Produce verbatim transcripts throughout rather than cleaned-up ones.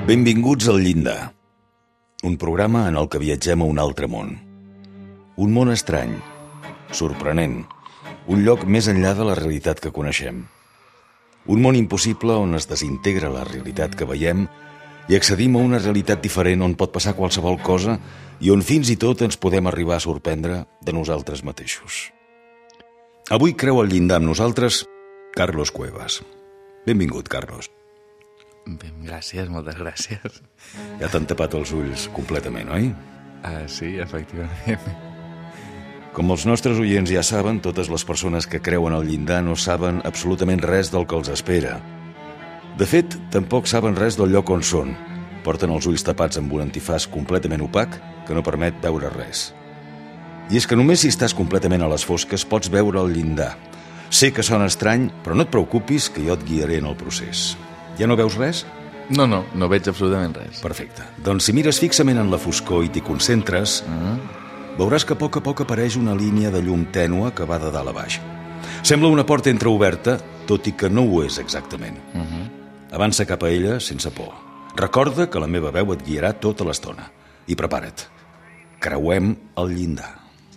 Benvinguts al Llindar, un programa en el que viatgem a un altre món. Un món estrany, sorprenent, un lloc més enllà de la realitat que coneixem. Un món impossible on es desintegra la realitat que veiem i accedim a una realitat diferent on pot passar qualsevol cosa i on fins i tot ens podem arribar a sorprendre de nosaltres mateixos. Avui creu al llindar amb nosaltres Carlos Cuevas. Benvingut, Carlos. Ben, gràcies, moltes gràcies. Ja t'han tapat els ulls completament, oi? Ah, sí, efectivament. Com els nostres oients ja saben, totes les persones que creuen al llindar no saben absolutament res del que els espera. De fet, tampoc saben res del lloc on són. Porten els ulls tapats amb un antifàs completament opac que no permet veure res. I és que només si estàs completament a les fosques pots veure el llindar. Sé que sona estrany, però no et preocupis que jo et guiaré en el procés. Ja no veus res? No, no, no veig absolutament res. Perfecte. Doncs si mires fixament en la foscor i t'hi concentres, Uh-huh. veuràs que a poc a poc apareix una línia de llum tènue que va de dalt a baix. Sembla una porta entreoberta, tot i que no ho és exactament. Uh-huh. Avança cap a ella sense por. Recorda que la meva veu et guiarà tota l'estona. I prepara't. Creuem el llindar.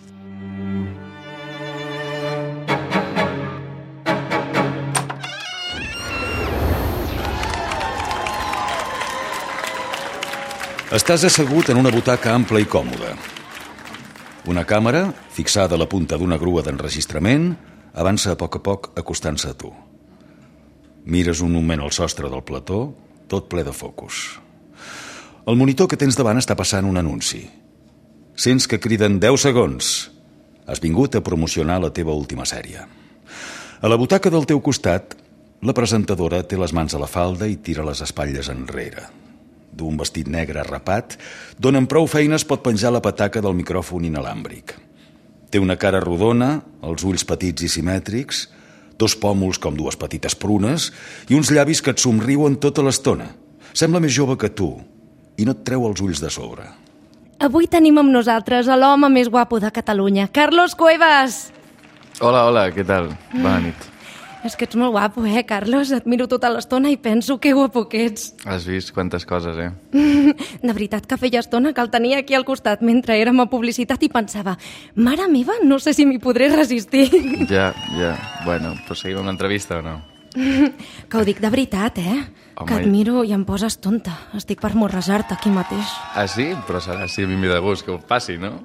Estàs assegut en una butaca ampla i còmoda. Una càmera, fixada a la punta d'una grua d'enregistrament, avança a poc a poc acostant-se a tu. Mires un moment al sostre del plató, tot ple de focus. El monitor que tens davant està passant un anunci. Sents que criden deu segons. Has vingut a promocionar la teva última sèrie. A la butaca del teu costat, la presentadora té les mans a la falda i tira les espatlles enrere. D'un vestit negre rapat, d'on amb prou feines pot penjar la pataca del micròfon inalàmbric. Té una cara rodona, els ulls petits i simètrics, dos pòmuls com dues petites prunes i uns llavis que et somriuen tota l'estona. Sembla més jove que tu i no et treu els ulls de sobre. Avui tenim amb nosaltres a l'home més guapo de Catalunya, Carlos Cuevas! Hola, hola, què tal? Bona nit. És que ets molt guapo, eh, Carlos? Et miro tota l'estona i penso que guapo que ets. Has vist quantes coses, eh? De veritat que feia estona que el tenia aquí al costat mentre érem a publicitat i pensava, mare meva, no sé si m'hi podré resistir. Ja, ja. Bueno, proseguim amb l'entrevista o no? Que ho dic de veritat, eh? Home, que et miro i em poses tonta. Estic per morrejar-te aquí mateix. Ah, sí? Però serà així a mi de gust que ho passi, no?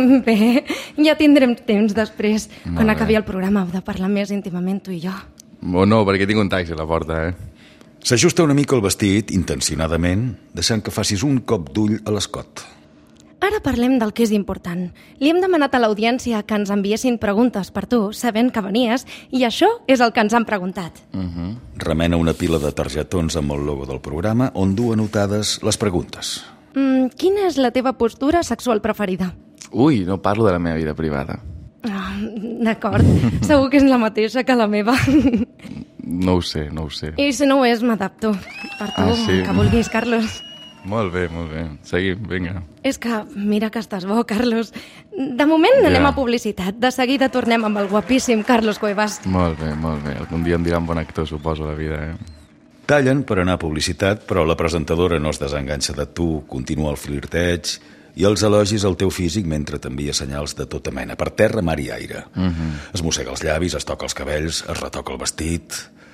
Bé, ja tindrem temps després, Molt quan bé. acabi el programa, de parlar més íntimament tu i jo. O no, perquè tinc un taxi a la porta, eh? S'ajusta una mica el vestit, intencionadament, deixant que facis un cop d'ull a l'escot. Ara parlem del que és important. Li hem demanat a l'audiència que ens enviessin preguntes per tu, sabent que venies, i això és el que ens han preguntat. Uh-huh. Remena una pila de targetons amb el logo del programa on du anotades les preguntes. Mm, quina és la teva postura sexual preferida? Ui, no parlo de la meva vida privada. Ah, d'acord, segur que és la mateixa que la meva. No ho sé, no ho sé. I si no ho és, m'adapto. Per tu, Ah, sí? que vulguis, Carlos. Molt bé, molt bé. Seguim, vinga. És que mira que estàs bo, Carlos. De moment Ja. anem a publicitat. De seguida tornem amb el guapíssim Carlos Cuevas. Molt bé, molt bé. Algun dia em diran bon actor, suposo, a la vida, eh? Tallen per anar a publicitat, però la presentadora no es desenganxa de tu, continua el flirteig i els elogis al teu físic mentre t'envia senyals de tota mena, per terra, mar i aire. Uh-huh. Es mossega els llavis, es toca els cabells, es retoca el vestit.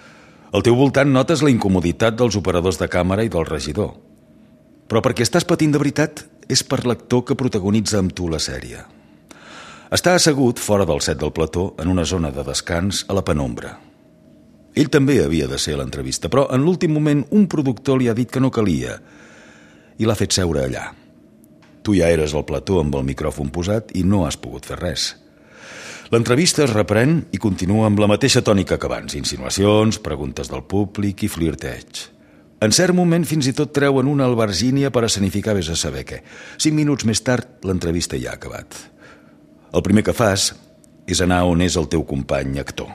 Al teu voltant notes la incomoditat dels operadors de càmera i del regidor. Però perquè estàs patint de veritat és per l'actor que protagonitza amb tu la sèrie. Està assegut fora del set del plató en una zona de descans a la penombra. Ell també havia de ser a l'entrevista, però en l'últim moment un productor li ha dit que no calia i l'ha fet seure allà. Tu ja eres al plató amb el micròfon posat i no has pogut fer res. L'entrevista es reprèn i continua amb la mateixa tònica que abans. Insinuacions, preguntes del públic i flirteig. En cert moment fins i tot treuen una albergínia per escenificar vés a saber què. Cinc minuts més tard l'entrevista ja ha acabat. El primer que fas és anar on és el teu company actor.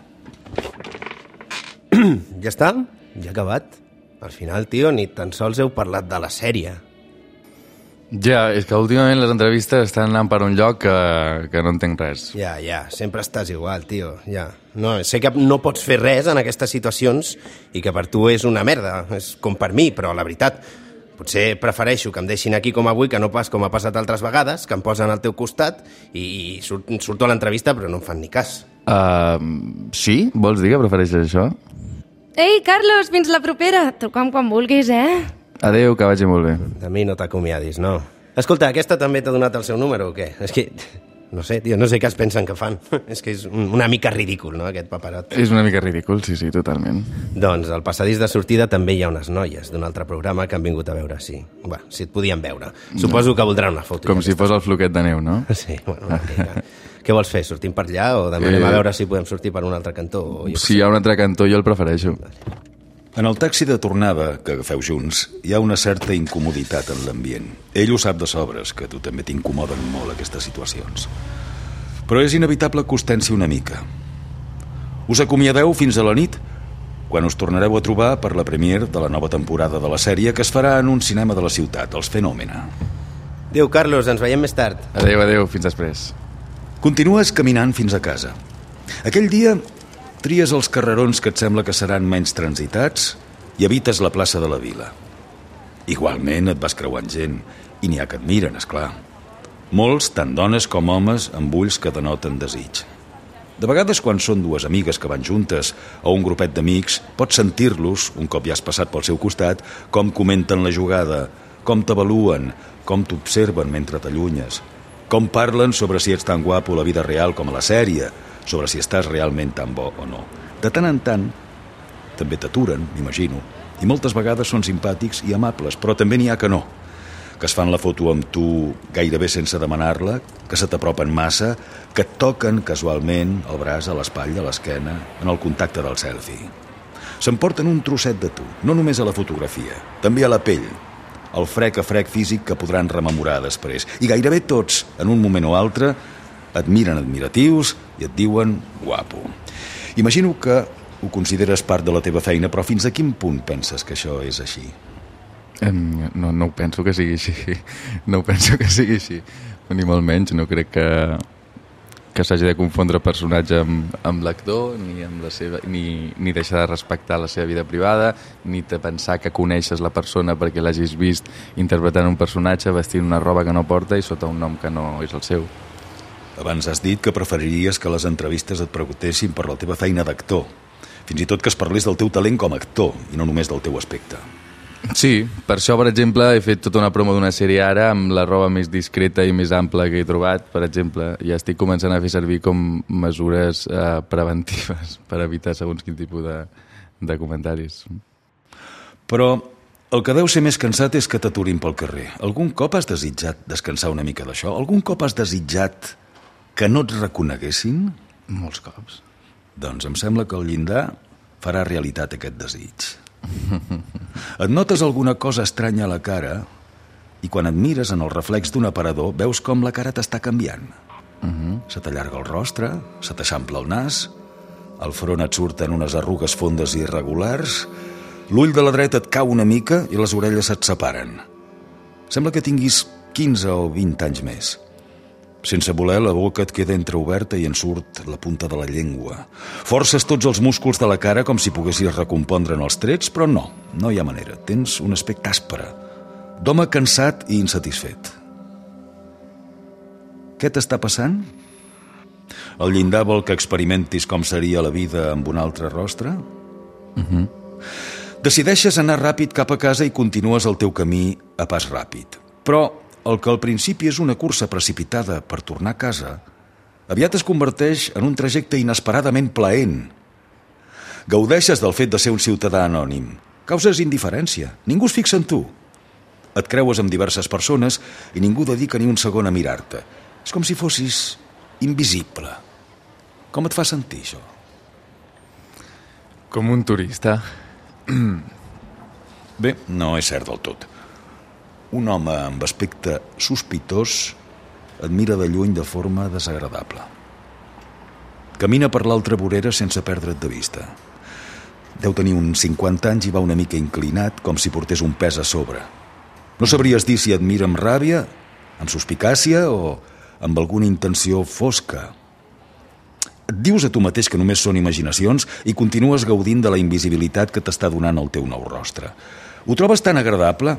Ja està? Ja ha acabat? Al final, tio, ni tan sols heu parlat de la sèrie. Ja, és que últimament les entrevistes estan anant per un lloc que, que no entenc res. Ja, ja, sempre estàs igual, tio, ja. No, sé que no pots fer res en aquestes situacions i que per tu és una merda, és com per mi, però la veritat, Potser prefereixo que em deixin aquí com avui que no pas com ha passat altres vegades, que em posen al teu costat i surt, surto a l'entrevista però no em fan ni cas. Uh, sí? Vols dir que prefereixes això? Ei, Carlos, fins la propera. Truca'm quan vulguis, eh? Adéu, que vagi molt bé. De mi no t'acomiadis, no. Escolta, aquesta també t'ha donat el seu número o què? És que, no sé, tio, no sé què es pensen que fan. És que és una mica ridícul, no, aquest paperot. És una mica ridícul, sí, sí, totalment. Doncs al passadís de sortida també hi ha unes noies d'un altre programa que han vingut a veure si... Bé, si et podien veure. Suposo no. que voldran una foto. Com si fos el floquet de neu, no? Sí, bueno, una mica. Què vols fer? Sortim per allà o demanem eh... a veure si podem sortir per un altre cantó? O si hi ha un altre cantó, jo el prefereixo. En el taxi de tornada que agafeu junts hi ha una certa incomoditat en l'ambient. Ell ho sap de sobres, que a tu també t'incomoden molt aquestes situacions. Però és inevitable que us tensi una mica. Us acomiadeu fins a la nit, quan us tornareu a trobar per la premiere de la nova temporada de la sèrie que es farà en un cinema de la ciutat, els Fenòmena. Adéu, Carlos, ens veiem més tard. Adéu, adéu, fins després. Continues caminant fins a casa. Aquell dia tries els carrerons que et sembla que seran menys transitats i evites la plaça de la Vila. Igualment et vas creuant gent i n'hi ha que et miren, esclar. Molts, tant dones com homes, amb ulls que denoten desig. De vegades, quan són dues amigues que van juntes o un grupet d'amics, pots sentir-los, un cop ja has passat pel seu costat, com comenten la jugada, com t'avaluen, com t'observen mentre t'allunyes, com parlen sobre si ets tan guapo a la vida real com a la sèrie, sobre si estàs realment tan bo o no. De tant en tant, també t'aturen, m'imagino, i moltes vegades són simpàtics i amables, però també n'hi ha que no, que es fan la foto amb tu gairebé sense demanar-la, que se t'apropen massa, que et toquen casualment el braç, a l'espatlla, a l'esquena, en el contacte del selfie. S'emporten un trosset de tu, no només a la fotografia, també a la pell, el frec a frec físic que podran rememorar després. I gairebé tots, en un moment o altre, et miren admiratius i et diuen guapo. Imagino que ho consideres part de la teva feina, però fins a quin punt penses que això és així? Um, no, no ho penso que sigui així. No ho penso que sigui així. Ni molt menys. No crec que, que s'hagi de confondre personatge amb, amb l'actor, ni, amb la seva, ni, ni deixar de respectar la seva vida privada, ni de pensar que coneixes la persona perquè l'hagis vist interpretant un personatge, vestint una roba que no porta i sota un nom que no és el seu. Abans has dit que preferiries que les entrevistes et preguntessin per la teva feina d'actor. Fins i tot que es parlés del teu talent com a actor i no només del teu aspecte. Sí, per això, per exemple, he fet tota una promo d'una sèrie ara amb la roba més discreta i més ampla que he trobat, per exemple, i estic començant a fer servir com mesures eh, preventives per evitar segons quin tipus de, de comentaris. Però el que deu ser més cansat és que t'aturin pel carrer. Algun cop has desitjat descansar una mica d'això? Algun cop has desitjat que no et reconeguessin? Molts cops. Doncs em sembla que el llindar farà realitat aquest desig. Et notes alguna cosa estranya a la cara i quan et mires en el reflex d'un aparador veus com la cara t'està canviant. Uh-huh. Se t'allarga el rostre, se t'eixampla el nas, al front et surten unes arrugues fondes i irregulars, l'ull de la dreta et cau una mica i les orelles et separen. Sembla que tinguis quinze o vint anys més. Sense voler, la boca et queda entreoberta i en surt la punta de la llengua. Forces tots els músculs de la cara com si poguessis recompondre'n els trets, però no, no hi ha manera. Tens un aspecte àspere, d'home cansat i insatisfet. Què t'està passant? El llindar vol que experimentis com seria la vida amb un altre rostre? Uh-huh. Decideixes anar ràpid cap a casa i continues el teu camí a pas ràpid. Però el que al principi és una cursa precipitada per tornar a casa, aviat es converteix en un trajecte inesperadament plaent. Gaudeixes del fet de ser un ciutadà anònim. Causes indiferència. Ningú es fixa en tu. Et creues amb diverses persones i ningú dedica ni un segon a mirar-te. És com si fossis invisible. Com et fa sentir, això? Com un turista. Bé, no és cert del tot. Un home amb aspecte sospitós et mira de lluny de forma desagradable. Camina per l'altra vorera sense perdre't de vista. Deu tenir uns cinquanta anys i va una mica inclinat, com si portés un pes a sobre. No sabries dir si et mira amb ràbia, amb suspicàcia o amb alguna intenció fosca. Et dius a tu mateix que només són imaginacions i continues gaudint de la invisibilitat que t'està donant el teu nou rostre. Ho trobes tan agradable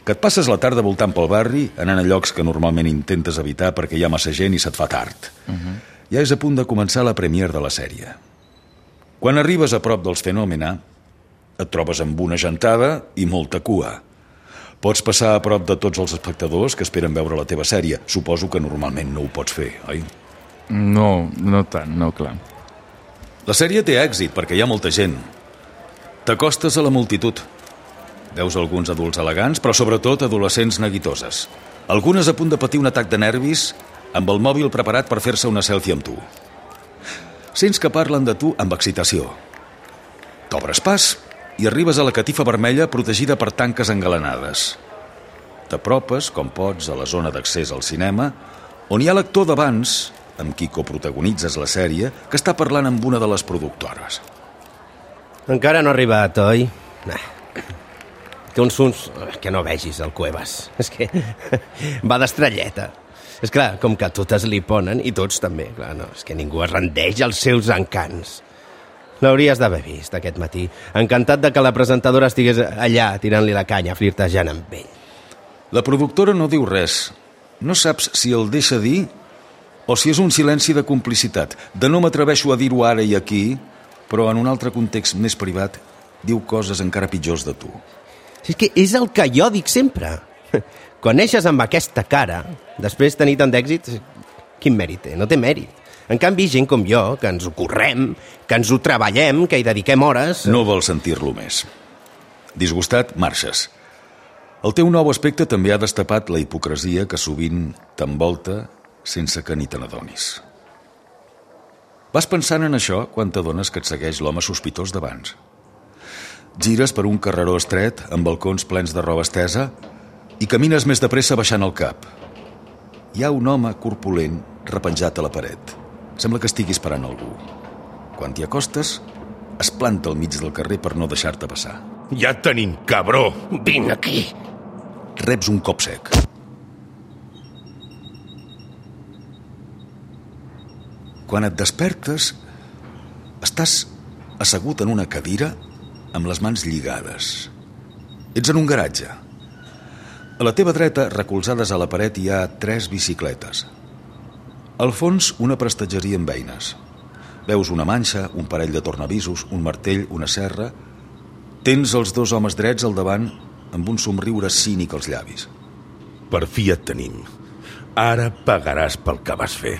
que et passes la tarda voltant pel barri, anant a llocs que normalment intentes evitar perquè hi ha massa gent i se't fa tard. Uh-huh. Ja és a punt de començar la premiere de la sèrie. Quan arribes a prop dels Fenòmena, et trobes amb una gentada i molta cua. Pots passar a prop de tots els espectadors que esperen veure la teva sèrie. Suposo que normalment no ho pots fer, oi? No, no tant, no, clar. La sèrie té èxit perquè hi ha molta gent. T'acostes a la multitud. Veus alguns adults elegants, però sobretot adolescents neguitoses. Algunes a punt de patir un atac de nervis amb el mòbil preparat per fer-se una selfie amb tu. Sents que parlen de tu amb excitació. T'obres pas i arribes a la catifa vermella protegida per tanques engalanades. T'apropes, com pots, a la zona d'accés al cinema, on hi ha l'actor d'abans, amb qui coprotagonitzes la sèrie, que està parlant amb una de les productores. Encara no ha arribat, oi? Nah. Té uns fums que no vegis, el Cuevas. És que va d'estrelleta. És clar, com que totes li ponen, i tots també, clar, no, és que ningú es rendeix als seus encants. L'hauries d'haver vist aquest matí. Encantat de que la presentadora estigués allà tirant-li la canya, flirtejant amb ell. La productora no diu res. No saps si el deixa dir o si és un silenci de complicitat. De no m'atreveixo a dir-ho ara i aquí, però en un altre context més privat diu coses encara pitjors de tu. És que és el que jo dic sempre. Quan neixes amb aquesta cara, després tenir tant d'èxit, quin mèrit té? No té mèrit. En canvi, gent com jo, que ens ho correm, que ens ho treballem, que hi dediquem hores... No vols sentir-lo més. Disgustat, marxes. El teu nou aspecte també ha destapat la hipocresia que sovint t'envolta sense que ni te n'adonis. Vas pensant en això quan t'adones que et segueix l'home sospitós d'abans. Gires per un carreró estret amb balcons plens de roba estesa i camines més de pressa baixant el cap. Hi ha un home corpulent repenjat a la paret. Sembla que estigui esperant algú. Quan t'hi acostes, es planta al mig del carrer per no deixar-te passar. Ja et tenim, cabró! Vine aquí! Reps un cop sec. Quan et despertes, estàs assegut en una cadira amb les mans lligades. Ets en un garatge. A la teva dreta, recolzades a la paret, hi ha tres bicicletes. Al fons, una prestatgeria amb eines. Veus una manxa, un parell de tornavisos, un martell, una serra. Tens els dos homes drets al davant amb un somriure cínic als llavis. Per fi et tenim. Ara pagaràs pel que vas fer.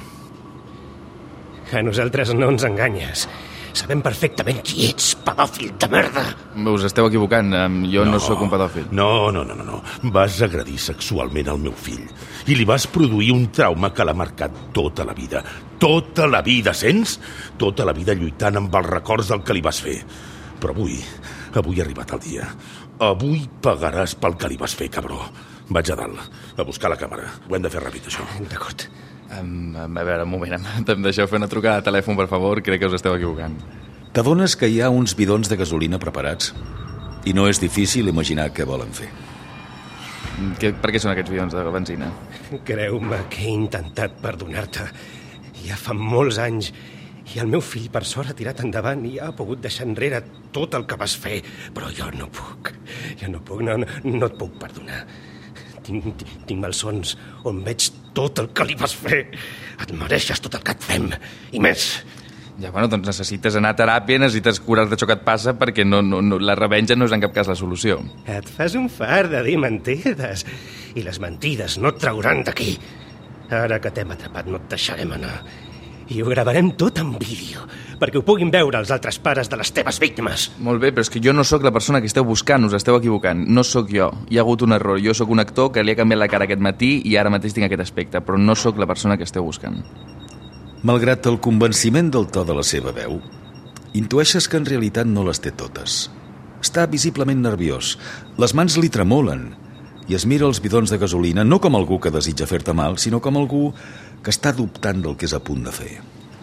A nosaltres no ens enganyes. Sabem perfectament qui ets, pedòfil de merda. Us esteu equivocant. Jo no, no sóc un pedòfil. No, no, no, no, no. Vas agredir sexualment el meu fill i li vas produir un trauma que l'ha marcat tota la vida. Tota la vida, sents? Tota la vida lluitant amb els records del que li vas fer. Però avui, avui ha arribat el dia. Avui pagaràs pel que li vas fer, cabró. Vaig a dalt, a buscar la càmera. Ho hem de fer ràpid, això. D'acord. Um, a veure, un moment, em deixeu fer una trucada de telèfon, per favor? Crec que us esteu equivocant. T'adones que hi ha uns bidons de gasolina preparats i no és difícil imaginar què volen fer. Que, per què són aquests bidons de benzina? Creu-me que he intentat perdonar-te. Ja fa molts anys i el meu fill, per sort, ha tirat endavant i ha pogut deixar enrere tot el que vas fer. Però jo no puc. Jo no puc, no, no, no et puc perdonar. Tinc, tinc malsons on veig tot el que li vas fer. Et mereixes tot el que et fem, i més. Ja, bueno, doncs necessites anar a teràpia, necessites curar-te això que et passa, perquè no, no, no, la revenja no és en cap cas la solució. Et fas un fart de dir mentides, i les mentides no et trauran d'aquí. Ara que t'hem atrapat no et deixarem anar. I ho gravarem tot en vídeo, perquè ho puguin veure els altres pares de les teves víctimes. Molt bé, però és que jo no sóc la persona que esteu buscant, us esteu equivocant. No sóc jo. Hi ha hagut un error. Jo sóc un actor que li ha canviat la cara aquest matí i ara mateix tinc aquest aspecte, però no sóc la persona que esteu buscant. Malgrat el convenciment del to de la seva veu, intueixes que en realitat no les té totes. Està visiblement nerviós. Les mans li tremolen i es mira els bidons de gasolina no com algú que desitja fer-te mal, sinó com algú que està dubtant del que és a punt de fer.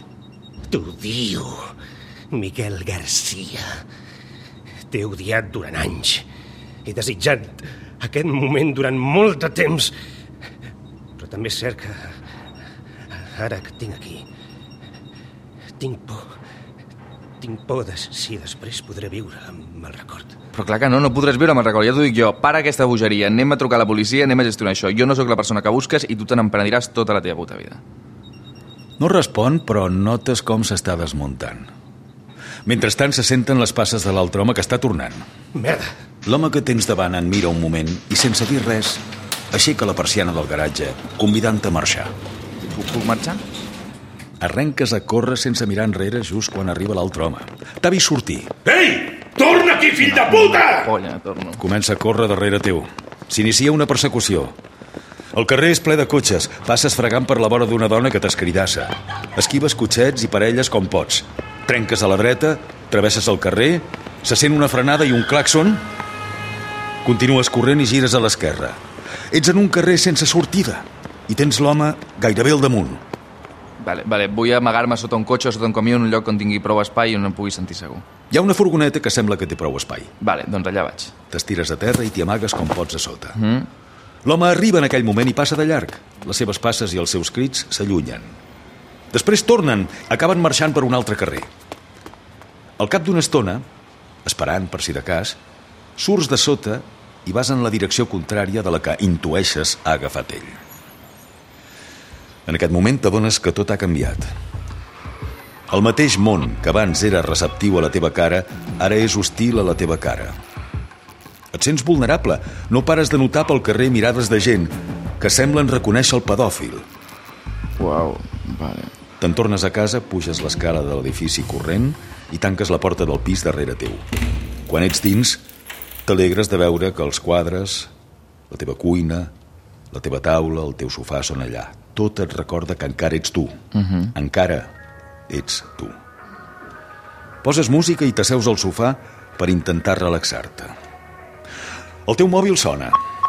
T'odio, Miguel García. T'he odiat durant anys. He desitjat aquest moment durant molt de temps. Però també és cert que ara que et tinc aquí, tinc por. tinc por de si després podré viure amb el record. Però clar que no, no podràs viure amb el record. Ja t'ho dic jo, para aquesta bogeria, anem a trucar a la policia, anem a gestionar això. Jo no sóc la persona que busques i tu te n'empenediràs tota la teva puta vida. No respon, però notes com s'està desmuntant. Mentrestant se senten les passes de l'altre home que està tornant. Merda! L'home que tens davant en mira un moment i, sense dir res, aixeca la persiana del garatge, convidant-te a marxar. Puc, puc marxar? Arrenques a córrer sense mirar enrere just quan arriba l'altre home. T'ha vist sortir. Ei! Torna aquí, fill de puta! Polla, torno. Comença a córrer darrere teu. S'inicia una persecució. El carrer és ple de cotxes. Passes fregant per la vora d'una dona que t'escaridassa. Esquives cotxets i parelles com pots. Trenques a la dreta, travesses el carrer, se sent una frenada i un clàxon. Continues corrent i gires a l'esquerra. Ets en un carrer sense sortida i tens l'home gairebé al damunt. Vale, vale, vull amagar-me sota un cotxe o sota un camió en un lloc on tingui prou espai i on em pugui sentir segur. Hi ha una furgoneta que sembla que té prou espai. Vale, doncs allà vaig. T'estires a terra i t'hi amagues com pots a sota. Mm. L'home arriba en aquell moment i passa de llarg. Les seves passes i els seus crits s'allunyen. Després tornen, acaben marxant per un altre carrer. Al cap d'una estona, esperant per si de cas, surts de sota i vas en la direcció contrària de la que intueixes ha agafat ell. En aquest moment t'adones que tot ha canviat. El mateix món que abans era receptiu a la teva cara, ara és hostil a la teva cara. Et sents vulnerable. No pares de notar pel carrer mirades de gent que semblen reconèixer el pedòfil. Uau, vale. Te'n tornes a casa, puges l'escala de l'edifici corrent i tanques la porta del pis darrere teu. Quan ets dins, t'alegres de veure que els quadres, la teva cuina, la teva taula, el teu sofà són allà. Tot et recorda que encara ets tu. Uh-huh. Encara ets tu. Poses música i t'asseus al sofà per intentar relaxar-te. El teu mòbil sona.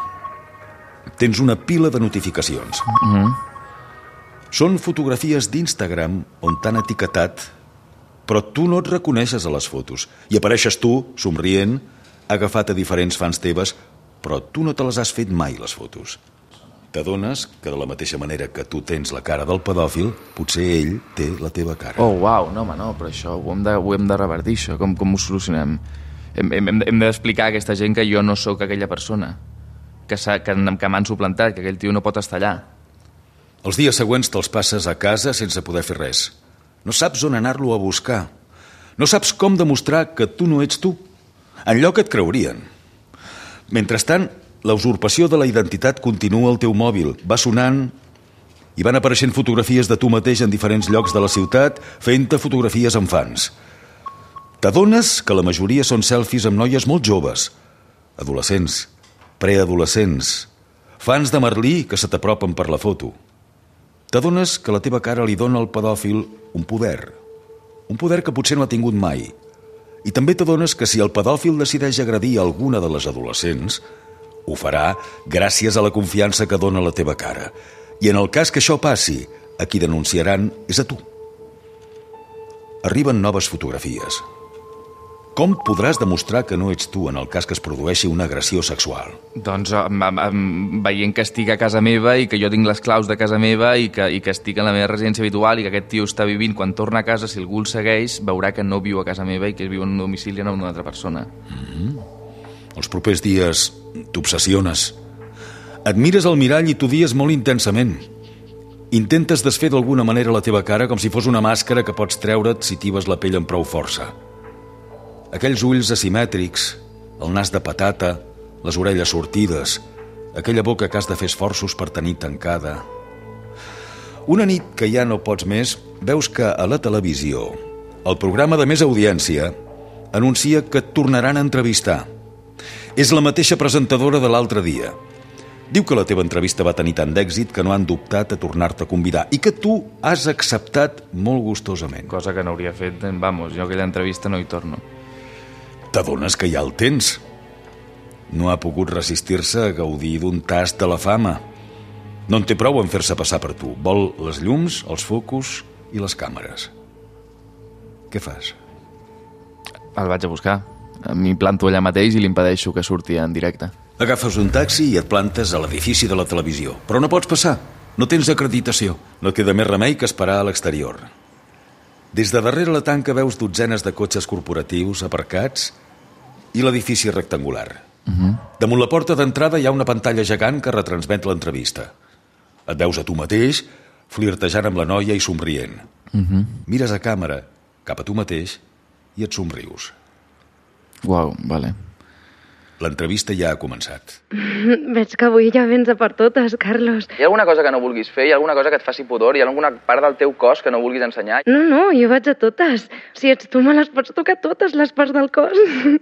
Tens una pila de notificacions. Uh-huh. Són fotografies d'Instagram on t'han etiquetat, però tu no et reconeixes a les fotos. I apareixes tu, somrient, agafat a diferents fans teves, però tu no te les has fet mai, les fotos. T'adones que de la mateixa manera que tu tens la cara del pedòfil, potser ell té la teva cara. Oh, uau, no, home, no, però això ho hem de, ho hem de revertir, això. Com, com ho solucionem? Hem, hem, hem d'explicar a aquesta gent que jo no sóc aquella persona, que, que, que m'han suplantat, que aquell tio no pot estar allà. Els dies següents te'ls passes a casa sense poder fer res. No saps on anar-lo a buscar. No saps com demostrar que tu no ets tu. Enlloc et creurien. Mentrestant, la usurpació de la identitat continua al teu mòbil. Va sonant i van apareixent fotografies de tu mateix en diferents llocs de la ciutat, fent-te fotografies amb fans. T'adones que la majoria són selfies amb noies molt joves, adolescents, preadolescents, fans de Merlí que se t'apropen per la foto. T'adones que la teva cara li dona al pedòfil un poder, un poder que potser no ha tingut mai. I també t'adones que si el pedòfil decideix agredir alguna de les adolescents, ho farà gràcies a la confiança que dona la teva cara. I en el cas que això passi, a qui denunciaran és a tu. Arriben noves fotografies. Com podràs demostrar que no ets tu en el cas que es produeixi una agressió sexual? Doncs am, am, am, veient que estic a casa meva i que jo tinc les claus de casa meva i que, i que estic en la meva residència habitual i que aquest tio està vivint, quan torna a casa, si algú el segueix, veurà que no viu a casa meva i que viu en un domicili amb una altra persona. Mm-hmm. Els propers dies t'obsessiones. Et mires al mirall i t'ho dies molt intensament. Intentes desfer d'alguna manera la teva cara com si fos una màscara que pots treure't si tibes la pell amb prou força. Aquells ulls asimètrics, el nas de patata, les orelles sortides, aquella boca que has de fer esforços per tenir tancada. Una nit que ja no pots més, veus que a la televisió, el programa de més audiència, anuncia que et tornaran a entrevistar. És la mateixa presentadora de l'altre dia. Diu que la teva entrevista va tenir tant d'èxit que no han dubtat a tornar-te a convidar i que tu has acceptat molt gustosament. Cosa que no hauria fet, vamos, jo aquella entrevista no hi torno. T'adones que ja el tens. No ha pogut resistir-se a gaudir d'un tast de la fama. No en té prou en fer-se passar per tu. Vol les llums, els focus i les càmeres. Què fas? El vaig a buscar. M'hi planto allà mateix i li impedeixo que surti en directe. Agafes un taxi i et plantes a l'edifici de la televisió. Però no pots passar. No tens acreditació. No et queda més remei que esperar a l'exterior. Des de darrere la tanca veus dotzenes de cotxes corporatius aparcats i l'edifici rectangular. Uh-huh. Damunt la porta d'entrada hi ha una pantalla gegant que retransmet l'entrevista. Et veus a tu mateix, flirtejant amb la noia i somrient. Uh-huh. Mires a càmera, cap a tu mateix, i et somrius. Uau, vale. L'entrevista ja ha començat. Veig que avui ja vens a per totes, Carlos. Hi ha alguna cosa que no vulguis fer? Hi ha alguna cosa que et faci pudor? Hi ha alguna part del teu cos que no vulguis ensenyar? No, no, jo vaig a totes. Si ets tu, me les pots tocar totes, les parts del cos.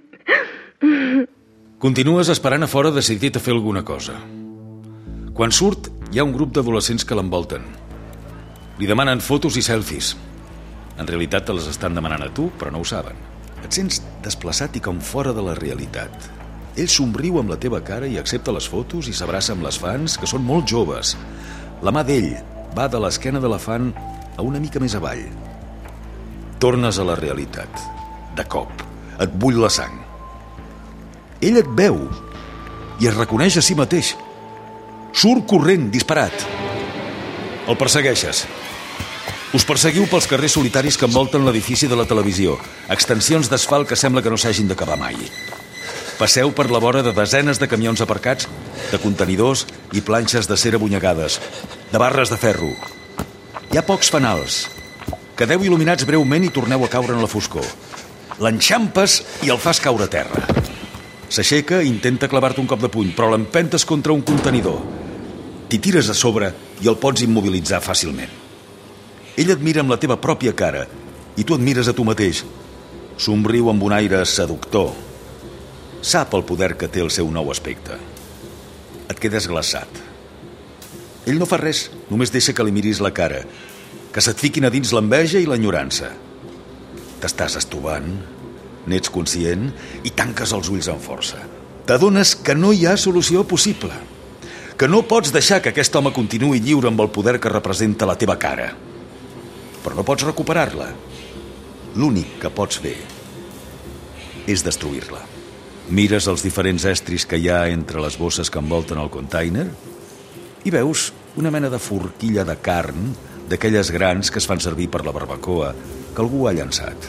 Continues esperant a fora decidit a fer alguna cosa. Quan surt, hi ha un grup d'adolescents que l'envolten. Li demanen fotos i selfies. En realitat te les estan demanant a tu, però no ho saben. Et sents desplaçat i com fora de la realitat. Ell somriu amb la teva cara i accepta les fotos i s'abraça amb les fans, que són molt joves. La mà d'ell va de l'esquena de la fan a una mica més avall. Tornes a la realitat. De cop. Et bull la sang. Ell et veu i es reconeix a si mateix. Surt corrent, disparat. El persegueixes. Us perseguiu pels carrers solitaris que envolten l'edifici de la televisió. Extensions d'asfalt que sembla que no s'hagin d'acabar mai. Passeu per la vora de desenes de camions aparcats, de contenidors i planxes d'acer abunyegades, de barres de ferro. Hi ha pocs fanals. Quedeu il·luminats breument i torneu a caure en la foscor. L'enxampes i el fas caure a terra. S'aixeca i intenta clavar-te un cop de puny, però l'empentes contra un contenidor. T'hi tires a sobre i el pots immobilitzar fàcilment. Ell et mira amb la teva pròpia cara i tu et mires a tu mateix. Somriu amb un aire seductor. Sap el poder que té el seu nou aspecte. Et quedes glaçat. Ell no fa res, només deixa que li miris la cara, que se't fiquin a dins l'enveja i l'enyorança. T'estàs estovant, n'ets conscient i tanques els ulls amb força. T'adones que no hi ha solució possible, que no pots deixar que aquest home continuï lliure amb el poder que representa la teva cara. Però no pots recuperar-la. L'únic que pots fer és destruir-la. Mires els diferents estris que hi ha entre les bosses que envolten el container i veus una mena de forquilla de carn d'aquelles grans que es fan servir per la barbacoa que algú ha llançat.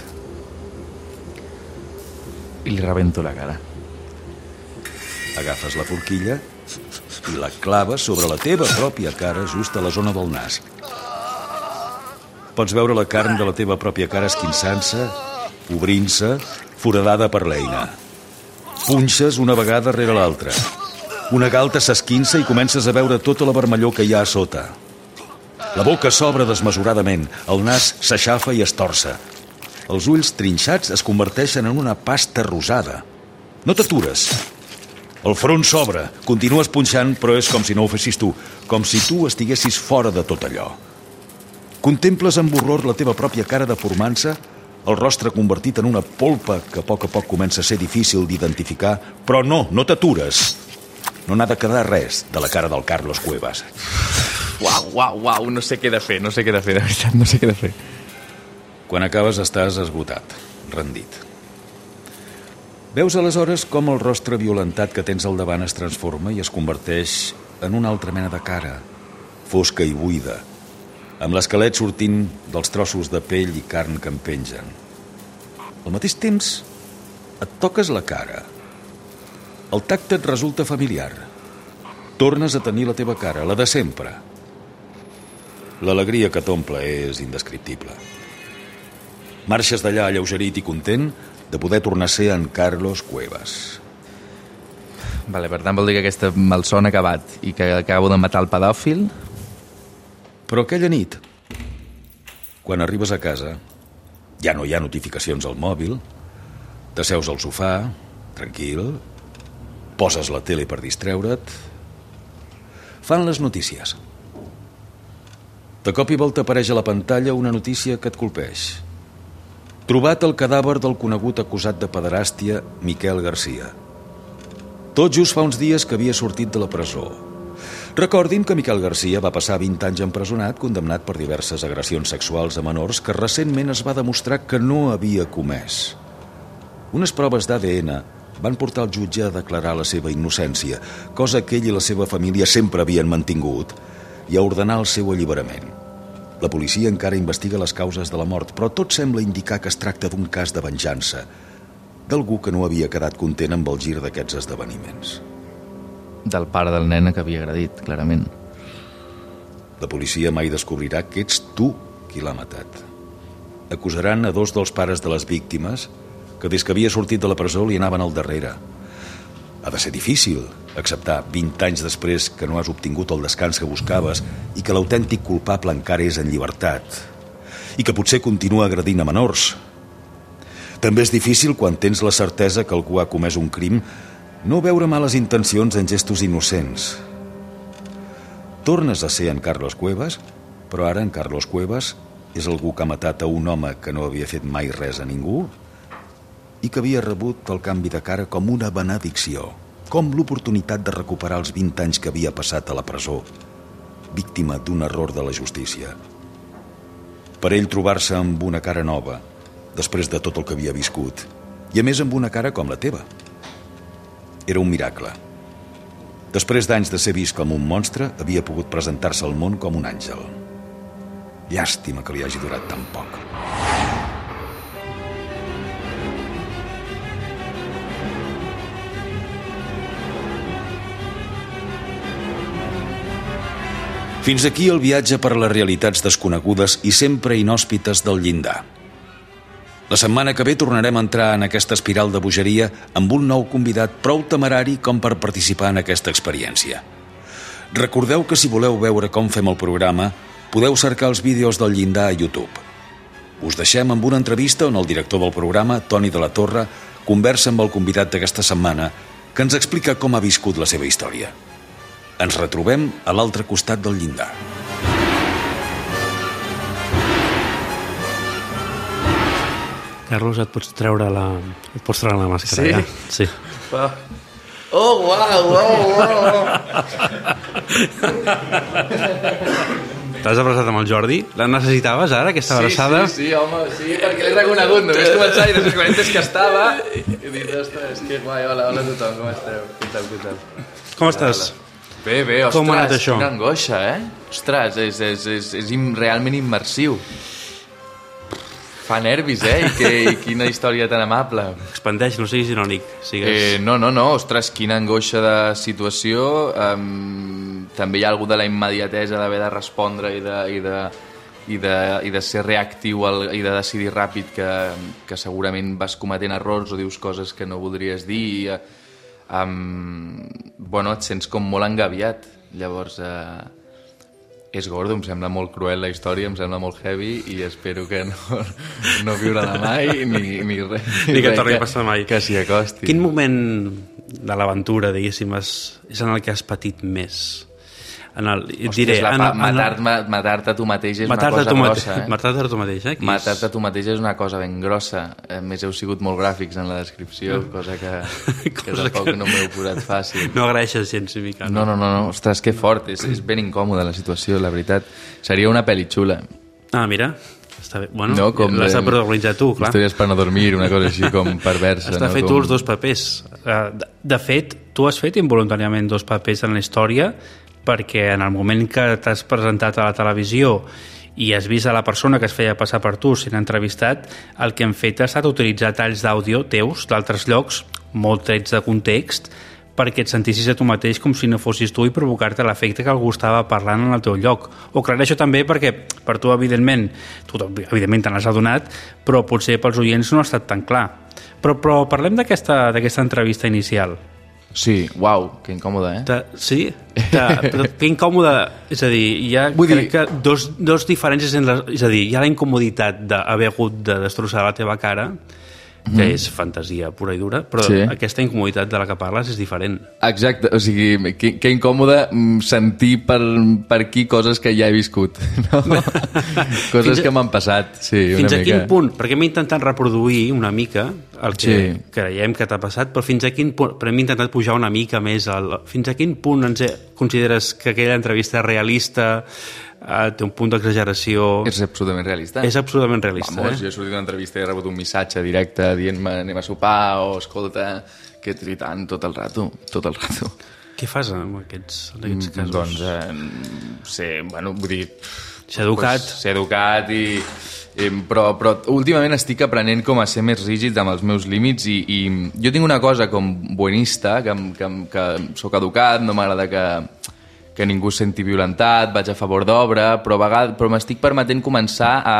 I li rebento la cara. Agafes la forquilla i la claves sobre la teva pròpia cara just a la zona del nas. Pots veure la carn de la teva pròpia cara esquinçant-se, obrint-se, foradada per l'eina. Punxes una vegada rere l'altra. Una galta s'esquinça i comences a veure tota la vermellor que hi ha a sota. La boca s'obre desmesuradament, el nas s'aixafa i es torça. Els ulls trinxats es converteixen en una pasta rosada. No t'atures. El front s'obre, continues punxant, però és com si no ho fessis tu, com si tu estiguessis fora de tot allò. Contemples amb horror la teva pròpia cara deformant-se, el rostre convertit en una polpa que a poc a poc comença a ser difícil d'identificar, però no, no t'atures. No n'ha de quedar res de la cara del Carlos Cuevas. Uau, uau, uau, no sé què he de fer, no sé què he de fer, de veritat, no sé què he de fer. Quan acabes estàs esgotat, rendit. Veus aleshores com el rostre violentat que tens al davant es transforma i es converteix en una altra mena de cara, fosca i buida, amb l'esquelet sortint dels trossos de pell i carn que en pengen. Al mateix temps, et toques la cara. El tacte et resulta familiar. Tornes a tenir la teva cara, la de sempre. L'alegria que t'omple és indescriptible. Marxes d'allà alleugerit i content de poder tornar a ser en Carlos Cuevas. Vale, per tant vol dir que aquesta malsona ha acabat i que acabo de matar el pedòfil? Però aquella nit, quan arribes a casa, ja no hi ha notificacions al mòbil, t'asseus al sofà, tranquil, poses la tele per distreure't, fan les notícies. De cop i volta apareix a la pantalla una notícia que et colpeix. Trobat el cadàver del conegut acusat de pederàstia, Miquel Garcia. Tot just fa uns dies que havia sortit de la presó. Recordin que Miquel Garcia va passar vint anys empresonat, condemnat per diverses agressions sexuals a menors que recentment es va demostrar que no havia comès. Unes proves d'A D N van portar el jutge a declarar la seva innocència, cosa que ell i la seva família sempre havien mantingut, i a ordenar el seu alliberament. La policia encara investiga les causes de la mort, però tot sembla indicar que es tracta d'un cas de venjança, d'algú que no havia quedat content amb el gir d'aquests esdeveniments. Del pare del nen que havia agredit, clarament. La policia mai descobrirà que ets tu qui l'ha matat. Acusaran a dos dels pares de les víctimes que des que havia sortit de la presó li anaven al darrere. Ha de ser difícil acceptar vint anys després que no has obtingut el descans que buscaves i que l'autèntic culpable encara és en llibertat i que potser continua agredint a menors. També és difícil, quan tens la certesa que algú ha comès un crim, no veure males intencions en gestos innocents. Tornes a ser en Carlos Cuevas, però ara en Carlos Cuevas és algú que ha matat a un home que no havia fet mai res a ningú i que havia rebut el canvi de cara com una benedicció, com l'oportunitat de recuperar els vint anys que havia passat a la presó, víctima d'un error de la justícia. Per ell trobar-se amb una cara nova, després de tot el que havia viscut, i a més amb una cara com la teva. Era un miracle. Després d'anys de ser vist com un monstre, havia pogut presentar-se al món com un àngel. Llàstima que li hagi durat tan poc. Fins aquí el viatge per les realitats desconegudes i sempre inhòspites del llindar. La setmana que ve tornarem a entrar en aquesta espiral de bogeria amb un nou convidat prou temerari com per participar en aquesta experiència. Recordeu que si voleu veure com fem el programa, podeu cercar els vídeos del llindar a YouTube. Us deixem amb una entrevista on el director del programa, Toni de la Torre, conversa amb el convidat d'aquesta setmana que ens explica com ha viscut la seva història. Ens retrobem a l'altre costat del llindar. Carlos, et pots treure la, et pots treure la màscara, sí? Ja? Sí. Oh, uau, uau, uau! T'has abraçat amb el Jordi? La necessitaves ara, aquesta abraçada? Sí, sí, sí, home, sí, perquè l'he reconegut. Només començar i després quan entes que estava i he dit, ostres, que guai, hola, hola a tothom, com esteu? Què tal, què tal? Com estàs? Bé, bé, ostres, com ha anat això? Quina angoixa, eh? Ostres, és, és, és, és im, realment immersiu. Fa nervis, eh? I, que, i quina història tan amable. Expandeix, no siguis irònic. Sigues... Eh, no, no, no, ostres, quina angoixa de situació. Um, també hi ha algú de la immediatesa d'haver de respondre i de, i de, i de, i de ser reactiu al, i de decidir ràpid que, que segurament vas cometent errors o dius coses que no voldries dir i... Um, bueno, et sents com molt engaviat. Llavors uh, és gordo, em sembla molt cruel la història, em sembla molt heavy i espero que no, no viure-la mai ni, ni res ni, ni que torni a passar mai que s'hi acosti. Quin moment de l'aventura, diguéssim, és, és en el que has patit més? En el, Hòstia, diré, la, en, matar-te matar, matar a tu mateix és matar una cosa tu grossa, eh? Matar-te a tu mateix, eh? Matar-te a tu mateix és una cosa ben grossa. A més, heu sigut molt gràfics en la descripció, cosa que, que tampoc que... no m'heu posat fàcil. No agraeixes gens, mica. No, no, no, no. Ostres, que fort. És, és ben incòmoda la situació, la veritat. Seria una pel·li xula. Ah, mira. Està bé. Bueno, no, com l'has de protagonitzar tu, clar. Històries per no dormir, una cosa així com perversa. Has de no? fer com... tu els dos papers. De, de fet, tu has fet involuntàriament dos papers en la història perquè en el moment que t'has presentat a la televisió i has vist a la persona que es feia passar per tu sent entrevistat, el que hem fet ha estat utilitzar talls d'àudio teus d'altres llocs, molt trets de context, perquè et sentissis a tu mateix com si no fossis tu i provocar-te l'efecte que algú estava parlant en el teu lloc. Ho aclareixo també perquè per tu, evidentment, tu evidentment te n'has adonat, però potser pels oients no ha estat tan clar. Però, però parlem d'aquesta d'aquesta entrevista inicial. Sí, uau, que incòmode, eh? De, sí, de, però que incòmode, és a dir, hi ha Vull crec dir... que dos, dos diferències, en la, és a dir, hi ha la incomoditat d'haver hagut de destrossar la teva cara, que mm. és fantasia pura i dura, però sí. Aquesta incomoditat de la que parles és diferent. Exacte, o sigui, que, que incòmode sentir per, per aquí coses que ja he viscut, no? Coses a, que m'han passat, sí, una fins mica. A quin punt? Perquè hem intentat reproduir una mica el que sí. Creiem que t'ha passat, però fins a quin punt, però hem intentat pujar una mica més al, fins a quin punt ens he, consideres que aquella entrevista és realista, Uh, té un punt d'exageració... És absolutament realista. És absolutament realista, Vamos, eh? Jo he sortit d'una entrevista i he rebut un missatge directe dient-me anem a sopar o escolta, que tritant tot el rato, tot el rato. Què fas en aquests, en aquests casos? Doncs, eh, sé, bueno, vull dir... Ser educat. Pues, ser educat i... Eh, però, però últimament estic aprenent com a ser més rígid amb els meus límits i, i jo tinc una cosa com buenista, que, que, que sóc educat, no m'agrada que, que ningú es senti violentat, vaig a favor d'obra, però, vegad, però m'estic permetent començar a,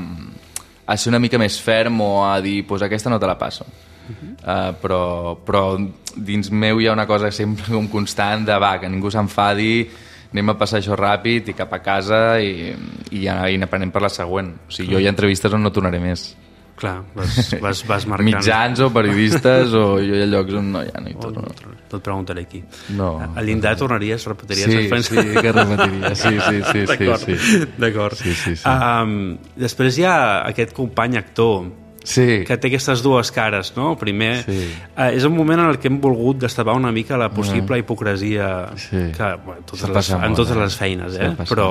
a ser una mica més ferm o a dir, pues aquesta no te la passo. Uh-huh. uh, però, però dins meu hi ha una cosa sempre com constant de va, que ningú s'enfadi, anem a passar això ràpid i cap a casa i, i ja i n'aprenem per la següent. O sigui, jo hi ha entrevistes on no tornaré més. Clar, vas, vas, vas marcant... Mitjans o periodistes o jo hi ha llocs on no, ja no hi torno. Oh, no, no et preguntaré aquí. No. A llindar tornaries, repetiries? Sí, sí, que repetiria. Sí, sí, sí. D'acord, sí, sí. d'acord. Sí, sí, sí. Um, després hi ha aquest company actor sí. que té aquestes dues cares, no? Primer, sí. uh, és un moment en el que hem volgut destapar una mica la possible uh-huh. hipocresia sí. que, bueno, totes les, en totes les feines, eh? Però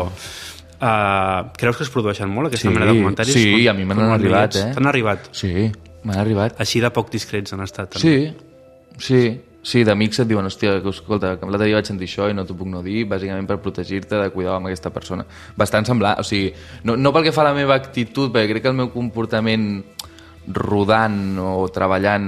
uh, creus que es produeixen molt aquesta sí. mena de comentaris? Sí, com, a mi m'han arribat, eh? T'han arribat? Sí, m'han arribat. Així de poc discrets han estat, també. Sí, sí. Sí, d'amics et diuen, hòstia, escolta, que l'altre dia vaig sentir això i no t'ho puc no dir, bàsicament per protegir-te de cuidar amb aquesta persona. Bastant semblant, o sigui, no, no pel que fa a la meva actitud, perquè crec que el meu comportament rodant o treballant,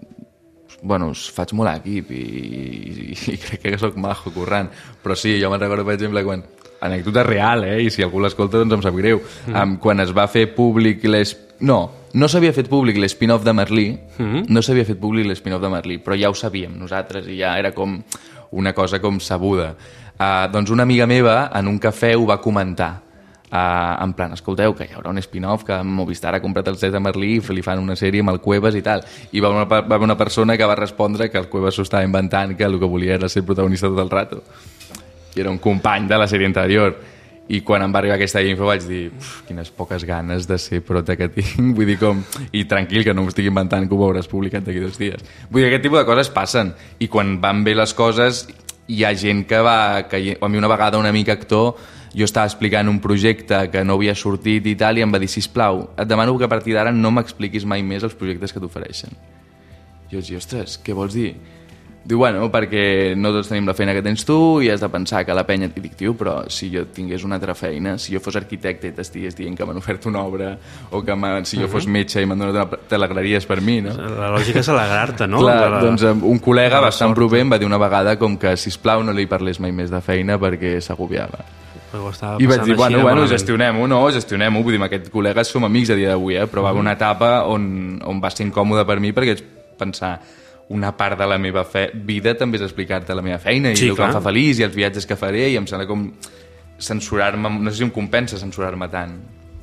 bueno, faig molt equip i, i, i crec que sóc majo currant, però sí, jo me'n recordo, per exemple, quan anècdota real, eh? I si algú l'escolta doncs em sap greu, mm. um, quan es va fer públic les... no, no s'havia fet públic l'spin-off de Merlí, mm. no s'havia fet públic l'spin-off de Merlí, però ja ho sabíem nosaltres i ja era com una cosa com sabuda. Uh, doncs una amiga meva en un cafè ho va comentar, Uh, en plan, escolteu, que hi haurà un spin-off que Movistar ha comprat els drets de Merlí i li fan una sèrie amb el Cuevas i tal, i va haver una, una persona que va respondre que el Cuevas s'ho estava inventant, que el que volia era ser protagonista tot el rato i era un company de la sèrie anterior, i quan em va arribar aquesta info vaig dir, quines poques ganes de ser prota que tinc, vull dir com i tranquil, que no m'ho estic inventant, que ho veuràs publicat d'aquí dos dies. Vull dir, aquest tipus de coses passen, i quan van bé les coses hi ha gent que va, que a mi una vegada un amic actor, jo estava explicant un projecte que no havia sortit i tal, i em va dir, sisplau, et demano que a partir d'ara no m'expliquis mai més els projectes que t'ofereixen. Jo vaig dir, ostres, què vols dir? Diu, bueno, perquè no tots tenim la feina que tens tu i has de pensar que la penya... I dic, tio, però si jo tingués una altra feina, si jo fos arquitecte i t'estigués dient que m'han ofert una obra, o que si jo fos metge i m'han donat una... te l'alegraries per mi, no? La lògica és alegrar-te, no? Clar, la... doncs un col·lega bastant proper em va dir una vegada com que, sisplau, no li parlés mai més de feina perquè s'agobiava. I vaig dir, bueno, bueno, gestionem-ho, no, gestionem-ho, vull dir, amb aquest col·lega som amics a dia d'avui, eh? Però va haver una etapa on, on va ser incòmode per mi perquè vaig pensar, una part de la meva fe... vida també és explicar-te la meva feina i sí, el que em fa feliç i els viatges que faré, i em sembla com censurar-me, no sé si em compensa censurar-me tant.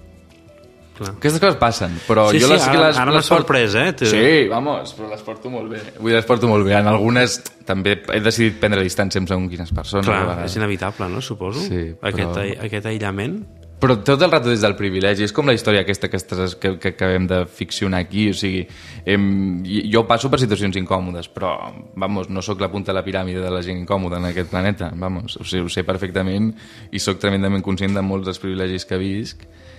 Clar. Aquestes coses passen, però sí, jo sí, les, ara, les, ara les m'has sorprès, eh? Sí, vamos, però les porto molt bé. Vull dir, les porto molt bé. En algunes també he decidit prendre distància amb segons quines persones. Clar, és inevitable, no? Suposo, sí, aquest, però... aquest aïllament. Però tot el rato des del privilegi. És com la història aquesta que, estàs, que, que acabem de ficcionar aquí. O sigui, em, jo passo per situacions incòmodes, però vamos, no sóc la punta de la piràmide de la gent incòmoda en aquest planeta. Vamos, o sigui, ho sé perfectament i sóc tremendament conscient de molts dels privilegis que visc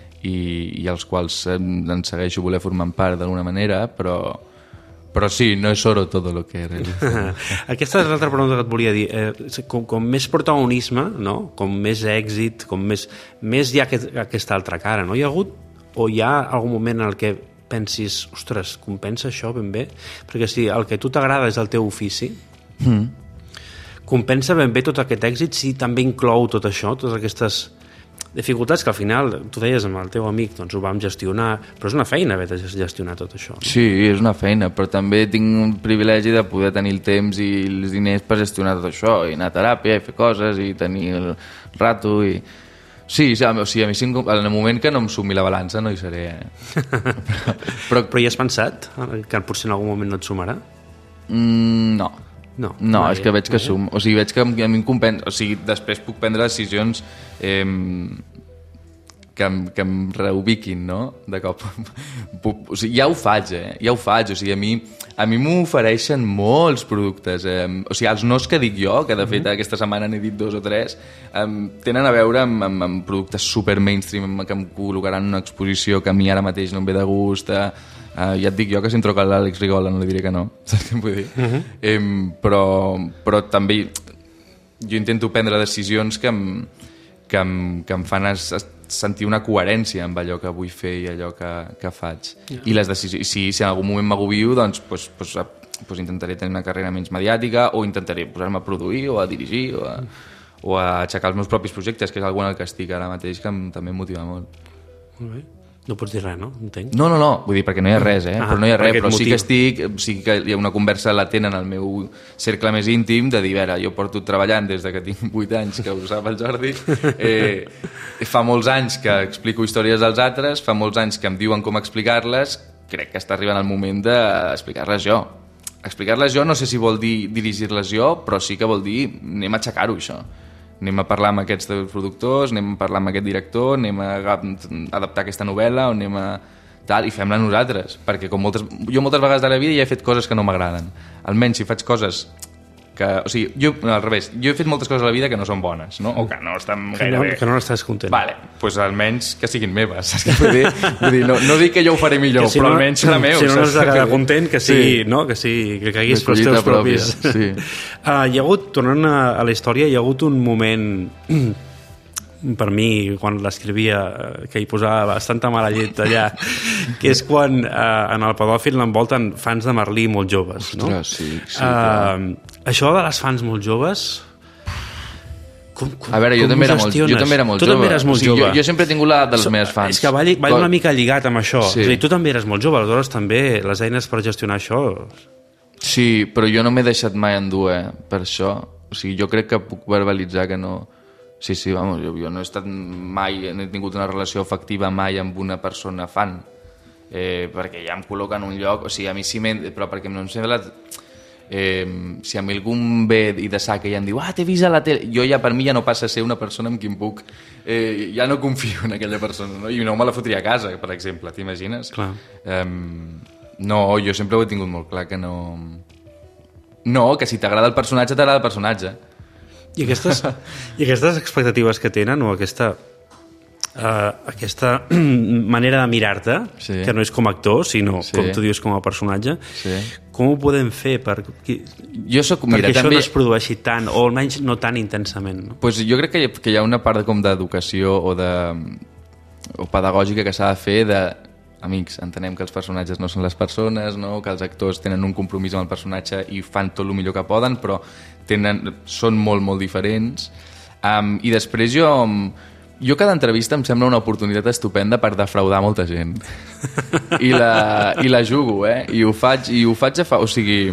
i, i els quals en segueixo voler formar part d'alguna manera, però, però sí, no és oro tot el que realitzo. Aquesta és l'altra pregunta que et volia dir. Eh, com, com més protagonisme, no? Com més èxit, com més, més hi ha aquest, aquesta altra cara, no? Hi ha hagut o hi ha algun moment en el que pensis, ostres, compensa això ben bé? Perquè si el que a tu t'agrada és el teu ofici, mm. compensa ben bé tot aquest èxit si també inclou tot això, totes aquestes dificultats que al final, tu deies amb el teu amic, doncs ho vam gestionar, però és una feina haver de gestionar tot això. No? Sí, és una feina, però també tinc un privilegi de poder tenir el temps i els diners per gestionar tot això, i anar a teràpia, i fer coses, i tenir el rato, i... Sí, o sigui, a mi en el moment que no em sumi la balança no hi seré. Eh? però, però... però hi has pensat que potser en algun moment no et sumarà? Mm, no. No, no mai, és que veig que mai. sum, o sigui, veig que a mi em compensa, o sigui, després puc prendre decisions eh, que, em, que em reubiquin, no? De cop. O sigui, ja ho faig, eh? Ja ho faig, o sigui, a mi a mi m'ofereixen molts productes, eh? O sigui, els nos que dic jo, que de fet mm-hmm. aquesta setmana n'he dit dos o tres, eh, tenen a veure amb, amb, amb productes super mainstream que em col·locaran en una exposició que a mi ara mateix no em ve de gust, eh? Uh, ja et dic jo que si em truca l'Àlex Rigola no li diré que no, saps què em vull dir? Uh-huh. eh, però, però també jo intento prendre decisions que, em, que em, que em fan es, es sentir una coherència amb allò que vull fer i allò que, que faig. Yeah. I les decisions, si, si en algun moment m'agobio, doncs, pues, pues, pues intentaré tenir una carrera menys mediàtica o intentaré posar-me a produir o a dirigir o a, o a aixecar els meus propis projectes, que és alguna en el que estic ara mateix que em, també em motiva molt. Molt bé. No pots dir res, no? Entenc. No, no, no, vull dir, perquè no hi ha res, eh? Ah, però no hi ha res, però sí que estic, sí que hi ha una conversa latent en el meu cercle més íntim de dir, vera, jo porto treballant des de que tinc vuit anys, que ho sap el Jordi, eh, fa molts anys que explico històries als altres, fa molts anys que em diuen com explicar-les, crec que està arribant el moment d'explicar-les jo. Explicar-les jo no sé si vol dir dirigir-les jo, però sí que vol dir anem a aixecar-ho, això. Anem a parlar amb aquests productors, anem a parlar amb aquest director, anem a adaptar aquesta novel·la, o anem a... tal, i fem-la nosaltres, perquè com moltes... jo moltes vegades de la vida ja he fet coses que no m'agraden. Almenys si faig coses que... O sigui, jo, no, al revés, jo he fet moltes coses a la vida que no són bones, no? O que no estan gaire no, bé. Que no n'estàs content. Vale, doncs pues almenys que siguin meves, saps què vull dir? Vull dir no, no dic que jo ho faré millor, si però no, almenys la meu. Si no n'has de quedar content, que sigui, sí. No? Que, sigui, que caiguis pels teus propis. Sí. uh, hi ha hagut, tornant a, a la història, hi ha hagut un moment... per mi, quan l'escrivia, que hi posava bastanta mala llet allà, que és quan eh, en el pedòfil l'envolten fans de Merlí molt joves, no? Ostres, sí, sí, eh, això de les fans molt joves... Com, com, a veure, jo també, era molt, jo també era molt tu jove. També eres molt o sigui, jove. Jo, jo sempre he tingut l'edat dels so, meus fans. És que va, va una mica lligat amb això. Sí. És a dir, tu també eres molt jove, aleshores també les eines per gestionar això... Sí, però jo no m'he deixat mai endur, eh, per això. O sigui, jo crec que puc verbalitzar que no... Sí, sí, vamos, jo, jo no he estat mai, no he tingut una relació afectiva mai amb una persona fan, eh, perquè ja em col·loca en un lloc, o sigui, a mi sí, però perquè no em sembla... Eh, si a mi algú ve i de sac i ja em diu, ah, t'he vist a la tele, jo ja per mi ja no passa a ser una persona amb qui em puc... Eh, ja no confio en aquella persona, no? I no me la fotria a casa, per exemple, t'imagines? Clar. Eh, no, jo sempre ho he tingut molt clar, que no... No, que si t'agrada el personatge, t'agrada el personatge. I aquestes, i aquestes expectatives que tenen, o aquesta, uh, aquesta manera de mirar-te, sí. Que no és com a actor, sinó, sí. Com tu dius, com a personatge, sí. Com ho podem fer per, jo soc, mira, perquè això també... no es produeixi tant, o almenys no tan intensament? No? Pues jo crec que hi, ha, que hi ha una part com d'educació o, de, o pedagògica que s'ha de fer de... Amics, entenem que els personatges no són les persones, no? Que els actors tenen un compromís amb el personatge i fan tot el millor que poden, però tenen, són molt, molt diferents. Um, I després jo... Jo cada entrevista em sembla una oportunitat estupenda per defraudar molta gent. I la, i la jugo, eh? I ho faig, i ho faig a fa... O sigui...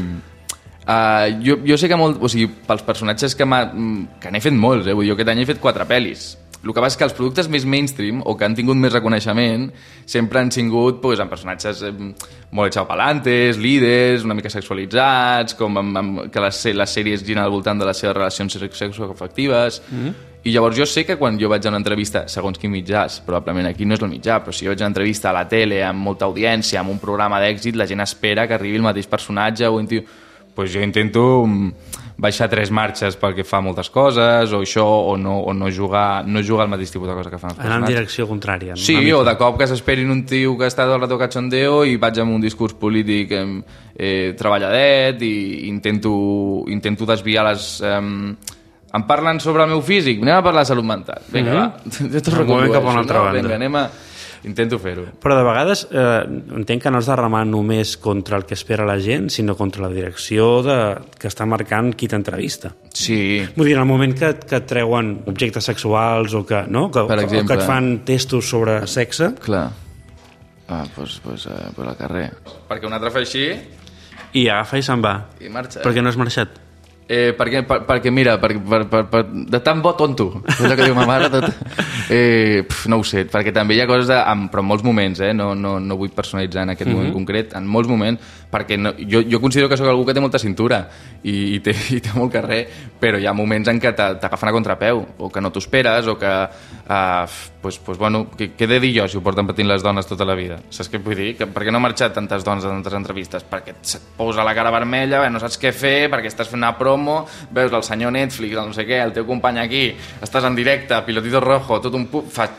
Uh, jo, jo sé que molt... O sigui, pels personatges que, que n'he fet molts, eh? Vull dir, jo aquest any he fet quatre pel·lis. El que passa és que els productes més mainstream o que han tingut més reconeixement sempre han sigut pues, amb personatges eh, molt echao-palantes, líders, una mica sexualitzats, com amb, amb, que les, les sèries giren al voltant de les seves relacions sexoafectives. Mm-hmm. I llavors jo sé que quan jo vaig a una entrevista, segons quin mitjans, probablement aquí no és el mitjà, però si jo vaig a una entrevista a la tele amb molta audiència, amb un programa d'èxit, la gent espera que arribi el mateix personatge o intiu... pues jo intento baixar tres marxes pel que fa moltes coses o això, o no, o no jugar no jugar al mateix tipus de cosa que fan els personatges. Anar en direcció contrària. Sí, o de cop que s'esperin un tio que està tot el rato cachondeo i vaig amb un discurs polític eh, eh, treballadet i intento, intento desviar les... Eh, em parlen sobre el meu físic, anem a parlar de salut mental. Vinga, mm-hmm. va, jo t'ho recondueixo. Cap a una altra no? banda. Vinga, anem a... Intento fer-ho. Però de vegades eh, entenc que no has de remar només contra el que espera la gent, sinó contra la direcció de, que està marcant qui t'entrevista. Sí. Vull dir, en el moment que, que et treuen objectes sexuals o que, no? que, per exemple, o que et fan testos sobre sexe... Clar. Ah, doncs pues, pues, uh, pues al carrer. Perquè un altre fa així... I agafa i se'n va. I marxa. Per què no has marxat? Eh, perquè, per, perquè mira, per, per, per, per, de tan bo tonto, és el que diu ma mare, tot, eh, pf, no ho sé, perquè també hi ha coses, de, en, però en molts moments, eh, no, no, no vull personalitzar en aquest mm-hmm. moment concret, en molts moments, perquè no, jo, jo considero que sóc algú que té molta cintura i, i, té, i té molt carrer, però hi ha moments en què t'agafen a contrapeu, o que no t'ho esperes, o que, uh, pues, pues, bueno, què he de dir jo si ho porten patint les dones tota la vida? Saps què vull dir? Que, per què no han marxat tantes dones a tantes entrevistes? Perquè et posa la cara vermella, no saps què fer, perquè estàs fent una promo, veus el senyor Netflix, el no sé què, el teu company aquí, estàs en directe, pilotito rojo, tot un pu... Fa...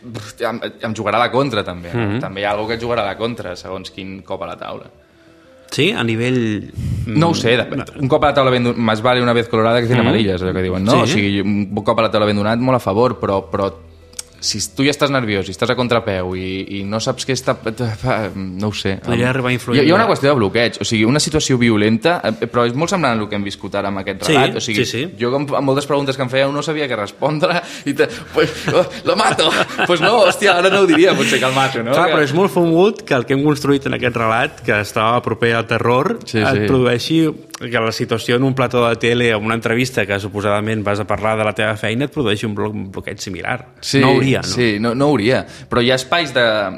Em, em jugarà a la contra, també. Mm-hmm. També hi ha algú que et jugarà a la contra, segons quin cop a la taula. Sí? A nivell... No ho sé, un cop a la taula ben donat, més vale una vez colorada que cien Mm. amarillas, allò que diuen, no? Sí. O sigui, un cop a la taula ben donat, molt a favor, però, però si tu ja estàs nerviós i estàs a contrapeu i, i no saps què està... No ho sé. Podria arribar a influir. Hi ha, hi ha una qüestió de bloqueig, o sigui, una situació violenta, eh, però és molt semblant al que hem viscut ara amb aquest Sí, relat. O sigui, sí, sí. jo amb, amb moltes preguntes que em fèieu no sabia què respondre i te, pues, oh, lo mato! Pues no, hòstia, ara no ho diria, potser que el mato, no? Clar, que... però és molt fumut que el que hem construït en aquest relat, que estava proper al terror, Sí, et sí. produeixi que la situació en un plató de tele o en una entrevista que suposadament vas a parlar de la teva feina et produeixi un, blo un bloqueig similar. Sí, no hauria, no? Sí, no, no hauria. Però hi ha espais de...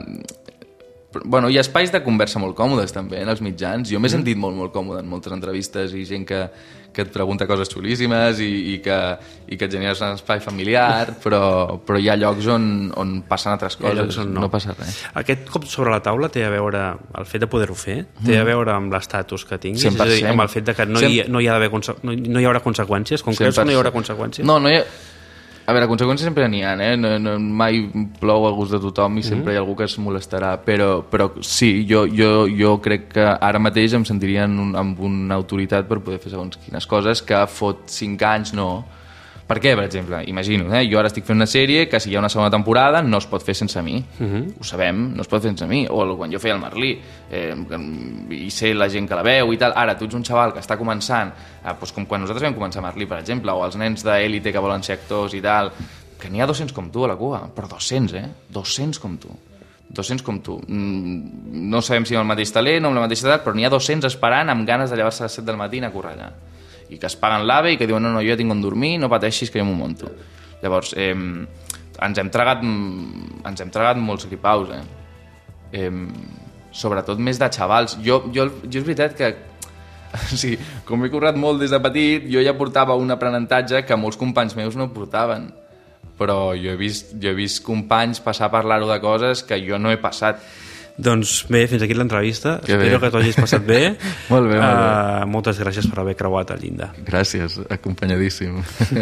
Bueno, hi ha espais de conversa molt còmodes també en els mitjans. Jo m'he Mm. sentit molt, molt còmode en moltes entrevistes i gent que, que et pregunta coses xulíssimes i, i, que, i que et generes un espai familiar, però, però hi ha llocs on, on passen altres Hi ha coses, llocs on no. no passa res. Aquest cop sobre la taula té a veure, el fet de poder-ho fer, té a veure amb l'estatus que tinguis, cent per cent. és a dir, amb el fet de que no, hi, no, hi ha d'haver conse- no, no hi haurà conseqüències, com creus que no hi haurà conseqüències? No, no hi ha... A veure, conseqüències sempre n'hi ha, eh? No, no, mai plou a gust de tothom i sempre hi ha algú que es molestarà, però, però sí, jo, jo, jo crec que ara mateix em sentiria en un, amb una autoritat per poder fer segons quines coses que fot cinc anys no. Per què, per exemple? Imagino, eh? Jo ara estic fent una sèrie que si hi ha una segona temporada no es pot fer sense mi. Uh -huh. Ho sabem, no es pot fer sense mi. O quan jo feia el Merlí, eh, i sé la gent que la veu i tal. Ara, tu ets un xaval que està començant, eh, doncs com quan nosaltres vam començar Merlí, per exemple, o els nens d'élite que volen ser actors i tal, que n'hi ha dos-cents com tu a la cua, però dos-cents, eh? dos-cents com tu. dos-cents com tu. No sabem si amb el mateix talent o amb la mateixa edat, però n'hi ha dos-cents esperant amb ganes de llevar-se a les set del matí i anar a córrer allà. I que es paguen l'AVE i que diuen no, no, jo ja tinc on dormir, no pateixis que jo m'ho monto. Llavors, eh, ens hem tragat ens hem tragat molts gripaus, eh? eh? Sobretot més de xavals. Jo, jo, jo és veritat que o sigui, com he currat molt des de petit, jo ja portava un aprenentatge que molts companys meus no portaven. Però jo he vist, jo he vist companys passar a parlar-ho de coses que jo no he passat. Doncs bé, fins aquí l'entrevista. Que Espero bé. que t'ho hagis passat bé. Molt bé, molt bé. Uh, moltes gràcies per haver creuat el llindar. Gràcies, acompanyadíssim.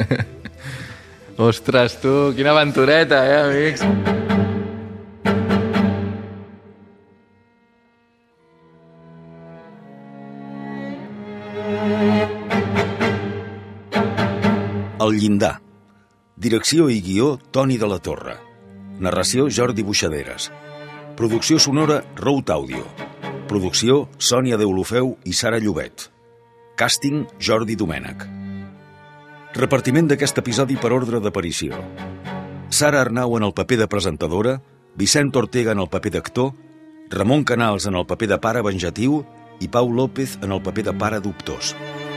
Ostres, tu, quina aventureta, eh, amics? El llindar. Direcció i guió, Toni de la Torre. Narració, Jordi Buixaderes. Producció sonora, Rout Audio. Producció, Sònia Deulofeu i Sara Llobet. Càsting, Jordi Domènech. Repartiment d'aquest episodi per ordre d'aparició. Sara Arnau en el paper de presentadora, Vicent Ortega en el paper d'actor, Ramon Canals en el paper de pare venjatiu i Pau López en el paper de pare dubtós.